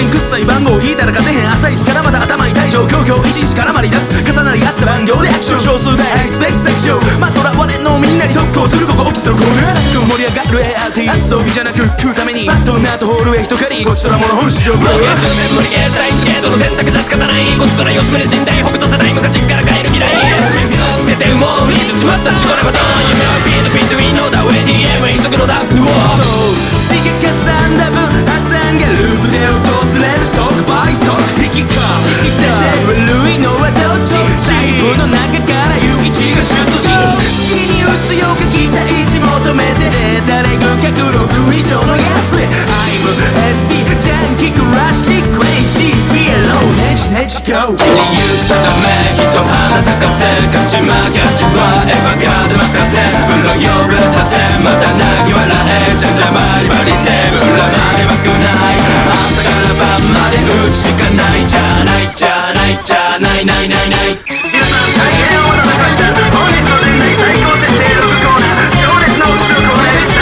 んくっさい番号引いたら勝てへん朝一からまた頭痛い状況今日一日絡まり出す重なり合った番号でアクション少数でハイスペックセクションまとらわれんのみんなに特攻するここオキストロコールさっくん盛り上がる ART 遊びじゃなく食うためにバットナーとホールウェイ一狩りこちとらもの本市場ブロー現状面無理ゲーしたいゲートの選択じゃ仕方ないこちとらよしめで寝台北斗世代昔から帰る嫌い捨ててうもうリードしました事故なこと夢はピートピートウィーノーだ ADM 遠足のダンプ刺激挟んだ分挟んがループで訪れるストックバイストック引き込み捨てて悪いのはどっち細部の中から諭吉が出自好きに打つよか期待値求めて誰が106以上のやつ I'm SP ジャンキークラッシークレイジービエローネジネジ GO 理由定め人花咲かせ勝ち負け味わえば風任せブロ呼ぶ車線また泣き笑えちゃんじゃバリバリセーブ裏まではくない朝から晩まで打つしかないじゃないじゃないじゃないないないない皆さん大変お待たせしました本日の年内最高設定6コーナー情熱のうちのコーナーで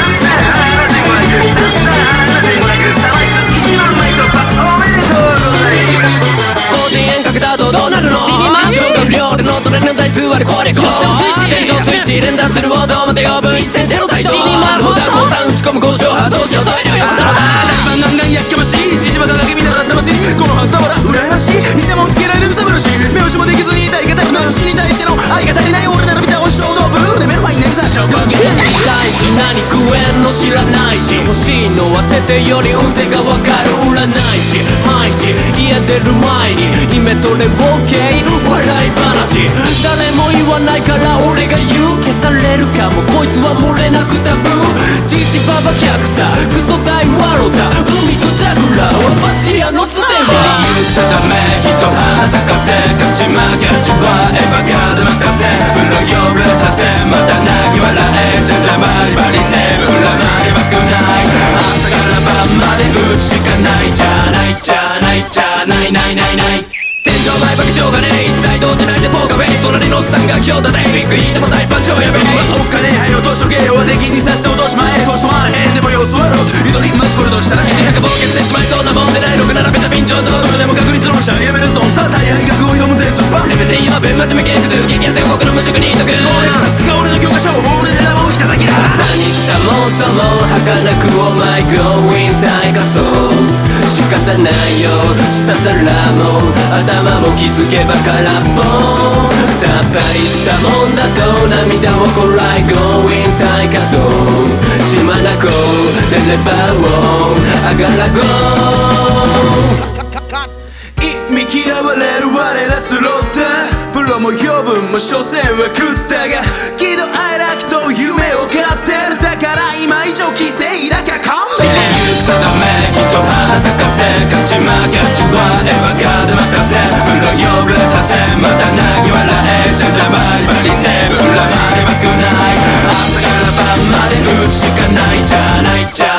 3500サバイス1万枚突破おめでとうございます個人遠隔だとどうなるの死にまんじゅうが不良でのトレの台数割れこれこう天井スイッチ連弾するほどまで呼ぶ1000大死にまるほど降参打ち込む交渉波動しようトイレを横たのだガンガンガンやっかましい父バカが君ならったましいこの旗は羨ましいイチャモンつけられる草むらし目押しもできずに痛い語る男子に対しての愛が足りない俺なら見た押しとうのブルーで目の前に寝るさ証拠芸大事何食えんの知らないし欲しいのは設定より運勢がわかる占い師毎日家出る前にイメトレボケ笑い話誰も言わないから俺が言う消されるかもこいつは漏れなくタブーじじばば100さクソ大ワロだ海とジャグラーはバチ屋のステージ理由定め人花咲かせ勝ち負け味わえば風任せブロ呼ぶ車線また泣き笑えちゃんじゃバリバリセーブ裏まではくない朝から晩まで打つしかないじゃないじゃないじゃないないないない天井前爆しょうがねえ一切動じないでポーカーフェイス隣のおっさんが今日だダイビッグいいでも大パンチをやべえおっかねえはい落としとけよは敵に刺して落としまえ年とまらへんでも様子悪ゆとりマジこれどうしたら 700暴血でしまいそうなもんでない6並べた便乗とそれでも確率論者やめるストーンスター大敗学を挑むぜ突っ張レベテンやべ真面目計画激アツ予告の無職にいとくこれが察しが俺の教科書俺で名もいただきだ朝にしたもんそも儚くお前 Going 再仮想仕方ないよしたたらも頭も気づけば空っぽさっぱりしたもんだと涙をこらえ Going 再稼働血まなこでレバーをあがらご意味嫌われる我らスロッタープロも呼ぶも所詮は靴だが喜怒哀楽と夢を買ってるだから今以上犠牲だけ勘弁理由定め人花咲かせ勝ち負け味わえば風任せプロ呼ぶ車線また泣き笑えちゃんじゃバリバリセーブ裏まではくない朝から晩まで打つしかないじゃないじゃ